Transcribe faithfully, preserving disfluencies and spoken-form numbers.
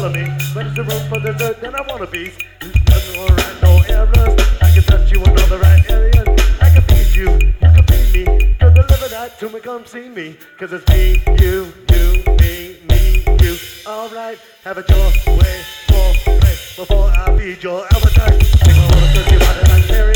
follow me. But it's the room for dessert, then I want a piece. Nothing alright, no errors. I can touch you in all the right areas. I can feed you, you can feed me. You'll deliver that to me, come see me. Cause it's me, you, you, me, me, you. Alright, have it your way, more way. Before I feed your appetite. Take my wanna touch you right in my area.